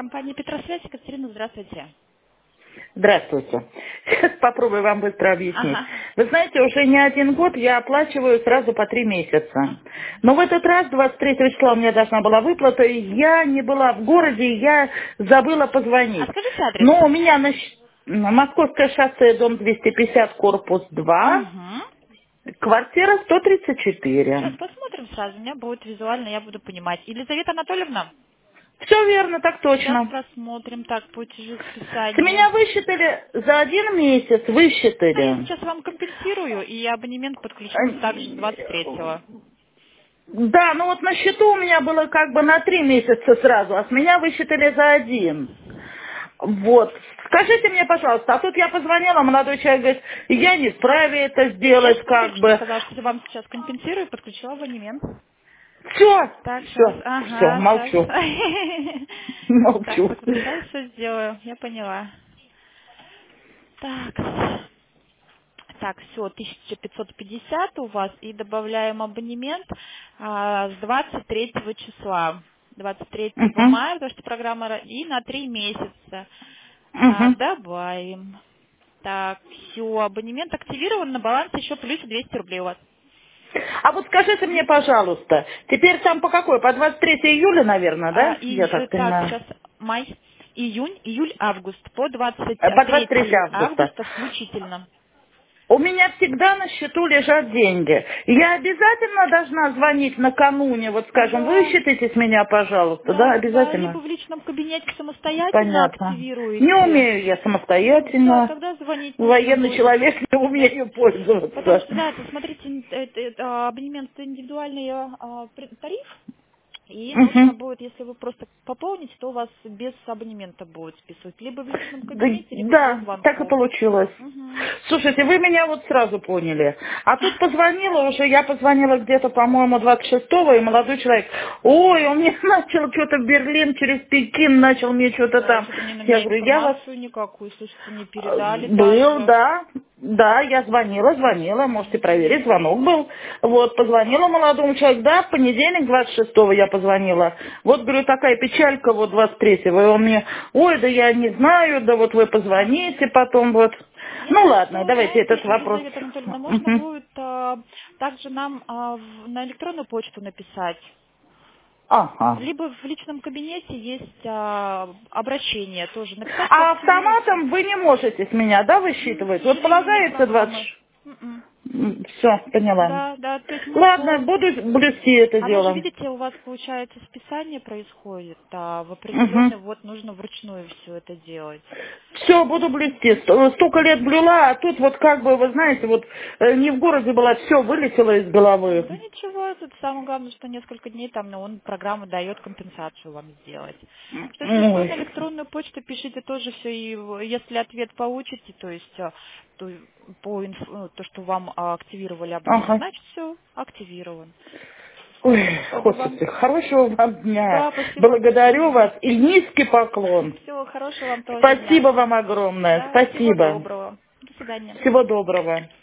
Компания Петросвязь. Екатерина, здравствуйте. Здравствуйте. Сейчас попробую вам быстро объяснить. Ага. Вы знаете, уже не один год я оплачиваю сразу по 3 месяца. Но в этот раз, 23 числа, у меня должна была выплата, и я не была в городе, и я забыла А позвонить. скажите адрес. Но у меня на Московское шоссе, дом 250, корпус 2, Угу. квартира Сейчас 134. посмотрим сразу. У меня будет визуально, я буду понимать. Елизавета Анатольевна? Все верно, так Сейчас точно. посмотрим. Так, платежи С меня списания. высчитали за 1 месяц, А я высчитали. сейчас вам компенсирую, и абонемент подключится также с 23-го. Да, ну вот на счету у меня было как бы на 3 месяца сразу, а с меня высчитали за 1. Вот. Скажите мне, пожалуйста, а тут я позвонила, молодой человек говорит, я не вправе это Я же сделать, только как что бы. сказала, что я вам сейчас компенсирую, подключила абонемент. Все, Так, сейчас. все, Ага, сейчас. молчу, Так, молчу. сейчас все сделаю. Я поняла. Так. Так, все, 1550 у вас, и добавляем абонемент с 23 числа. 23 Угу, мая, потому что программа и на 3 месяца. угу. Добавим. Так, все, абонемент активирован, на балансе еще плюс 200 рублей у вас. А вот скажите мне, пожалуйста, теперь там по какой? По 23 июля, наверное, да? Я так Так, понимаю. сейчас май, июнь, июль, август, по По 23 23 августа. августа включительно. У меня всегда на счету лежат деньги. Я обязательно должна звонить накануне, вот скажем, Да. высчитайте с меня, пожалуйста, да, Да, либо обязательно. в личном кабинете самостоятельно Понятно. Не активируете. умею я Да, самостоятельно. тогда звонить нужно Военный будет. человек, не Да. умею Потому пользоваться. что, да, это, смотрите, абонемент это индивидуальный тариф, и нужно Угу. будет, если вы просто пополните, то у вас без абонемента будет списывать. Либо в личном Да, кабинете, либо по да, так и звонку. получилось. Мгм. Слушайте, вы меня вот сразу поняли. А тут позвонила уже, я позвонила где-то, по-моему, 26-го, и молодой человек, ой, он мне начал что-то в Берлин через Пекин, начал мне что-то Ой, там. что-то они на Я меня говорю, я вас информацию никакую, слушайте, не передали был, даже. да. Да, я звонила, можете проверить, звонок был. Вот, позвонила молодому человеку, да, в понедельник, 26-го я позвонила. Вот, говорю, такая печалька, вот, 23-го. И он мне, ой, да я не знаю, да вот вы позвоните потом, вот. Ну, Если ладно, что, давайте знаете, этот вопрос. Елизавета Анатольевна, можно Мгм. будет также нам на электронную почту написать. Ага. Либо в личном кабинете есть обращение тоже. Написать, что А активируется. автоматом вы не можете с меня, да, К высчитывать? Вот сожалению, нет полагается 20. программы. М-м. Все, поняла. Да, да, то есть мы Ладно, по... буду блюсти это Оно же, дело. видите, у вас, получается, списание происходит, а в Угу. определенный вот нужно вручную все это делать. Все, буду блюсти. Столько лет блюла, а тут вот как бы, вы знаете, вот не в городе была, все вылетело из Да головы. ничего, тут самое главное, что несколько дней там, но он программа дает компенсацию вам сделать. Что если что, на Ой. электронную почту пишите тоже все, и если ответ получите, то есть то, то, что вам активировали абонемент, Ага. значит все, активирован. Ой, Чтобы вам... господи, хорошего вам дня. Да, спасибо. Благодарю вас и низкий поклон. Всего хорошего вам тоже дня. Спасибо вам огромное. Да, всего Спасибо. доброго. До свидания. Всего доброго.